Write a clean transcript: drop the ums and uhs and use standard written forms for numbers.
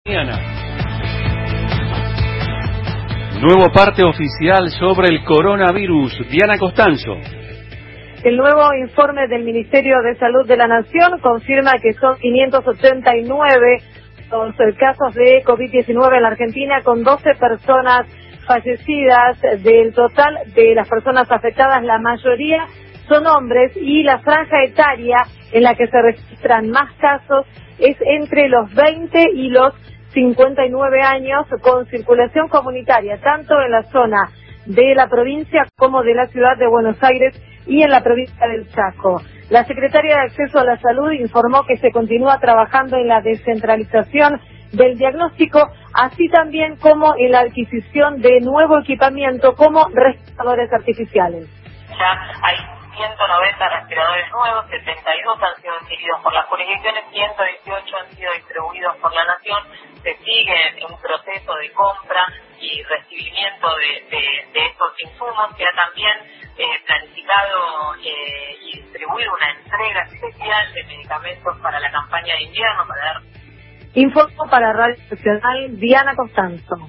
Mañana. Nuevo parte oficial sobre el coronavirus. Diana Costanzo. El nuevo informe del Ministerio de Salud de la Nación confirma que son 589 los casos de COVID-19 en la Argentina, con 12 personas fallecidas. Del total de las personas afectadas, la mayoría son hombres, y la franja etaria en la que se registran más casos es entre los 20 y los 59 años, con circulación comunitaria tanto en la zona de la provincia como de la ciudad de Buenos Aires y en la provincia del Chaco. La Secretaría de Acceso a la Salud informó que se continúa trabajando en la descentralización del diagnóstico, así también como en la adquisición de nuevo equipamiento como respiradores artificiales. Ya hay 190 respiradores nuevos, 72 han sido adquiridos por las jurisdicciones, 118 han sido distribuidos por la Nación. Se sigue en un proceso de compra y recibimiento de estos insumos. Se ha también planificado y distribuido una entrega especial de medicamentos para la campaña de invierno, para dar... Informo para Radio Nacional, Diana Costanzo.